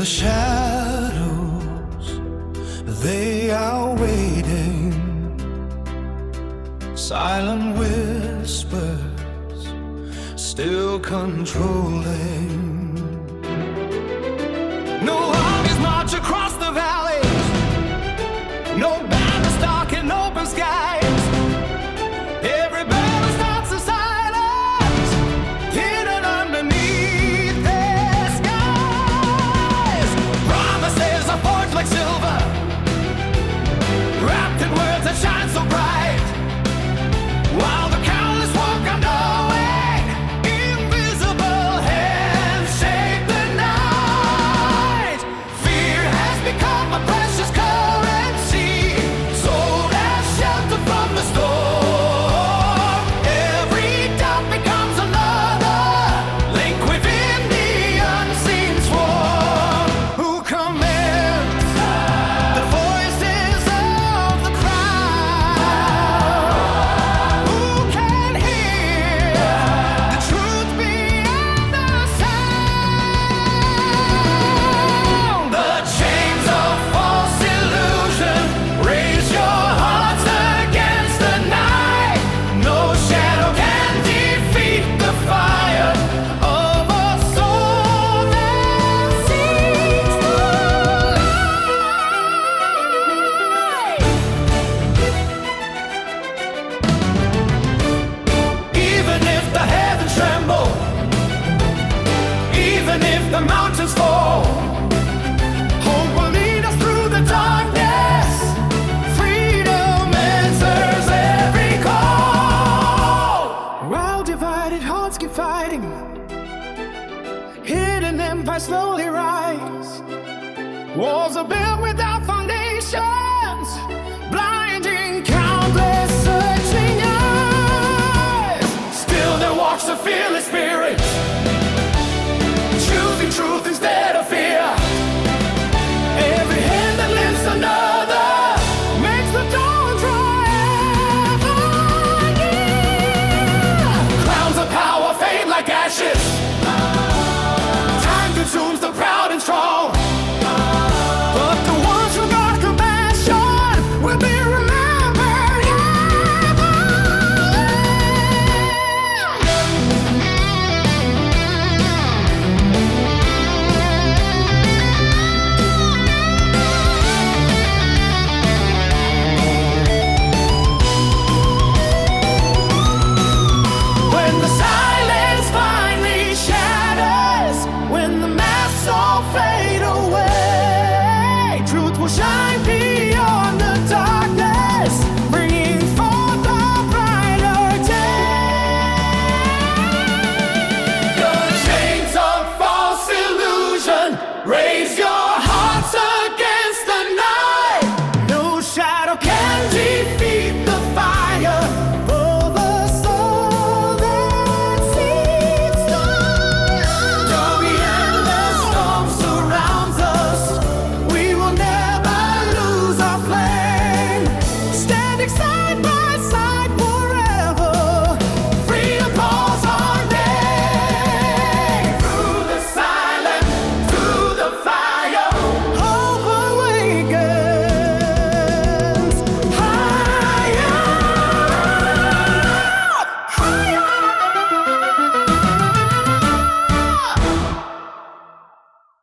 the shadows, they are waiting. Silent whispers, still controlling. No armies march across the valleys, no banners darken open skies. Every battle starts in silence, hidden underneath their skies. Promises are forged like silver, wrapped in words that shine so bright. While the countless walk unknowing, invisible hands shape the night. Fear has become a precious currency, sold as shelter from the storm. Every doubt becomes another link within the unseen swarm. Who commands the voices of the crowd? Who can hear the truth beyond the sound? The chains of false illusion raise your hearts against the night. No shadow can defeat the fire of a soul that seeks the light. Even if the heavens tremble, even if the mountains fall, hope will lead us through the darkness. Freedom answers every call. While divided hearts keep fighting, hidden empires slowly rise. Walls are built without foundations, blinding countless searching eyes. Still there walks a fearless spirit, choosing truth instead of fear. Every hand that lifts another makes the dawn draw ever near. Crowns of power fade like ashes, time consumes the proud and strong. But the ones who got compassion will be remembered ever. When the silence finally shatters, when the masks all fade away, truth will shine beyond the darkness, bringing forth a brighter day. The chains of false illusion raise